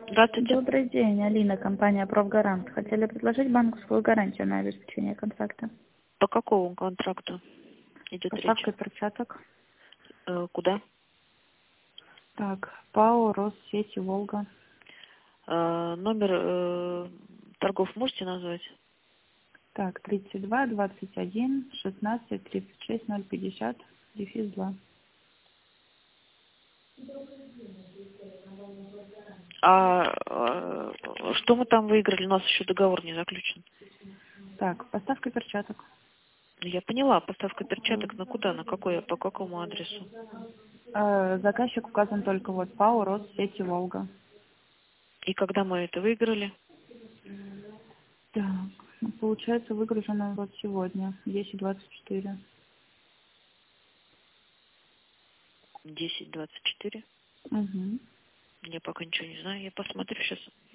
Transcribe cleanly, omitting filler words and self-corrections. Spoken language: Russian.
Здравствуйте. Добрый день, Алина, компания «Профгарант». Хотели предложить банковскую гарантию на обеспечение контракта. По какому контракту идет речь? Поставка перчаток. Куда? Так, ПАО «Россети Волга». Номер торгов можете назвать? Так, 32 21 16 36 050 дефис 2. Что мы там выиграли? У нас еще договор не заключен. Так, поставка перчаток. Я поняла, поставка перчаток на куда? По какому адресу? Заказчик указан только вот ПАО «Россети Волга». И когда мы это выиграли? Так, ну, получается выгружено вот сегодня, 10:24. 10:24. Угу. Я пока ничего не знаю. Я посмотрю сейчас.